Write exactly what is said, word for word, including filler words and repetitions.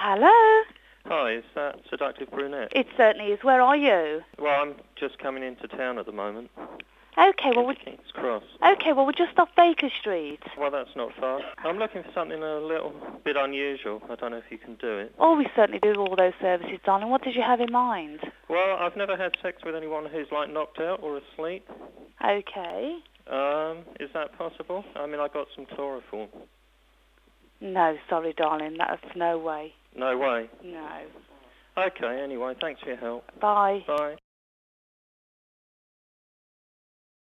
Hello? Hi, is that Seductive Brunette? It certainly is. Where are you? Well, I'm just coming into town at the moment. Okay, well, Into we... King's Cross. Okay, well, we're just off Baker Street. Well, that's not far. I'm looking for something a little bit unusual. I don't know if you can do it. Oh, we certainly do all those services, darling. What did you have in mind? Well, I've never had sex with anyone who's, like, knocked out or asleep. Okay. Um, is that possible? I mean, I got some chloroform. No, sorry, darling. That's no way. No way. No. Okay, anyway, thanks for your help. Bye. Bye.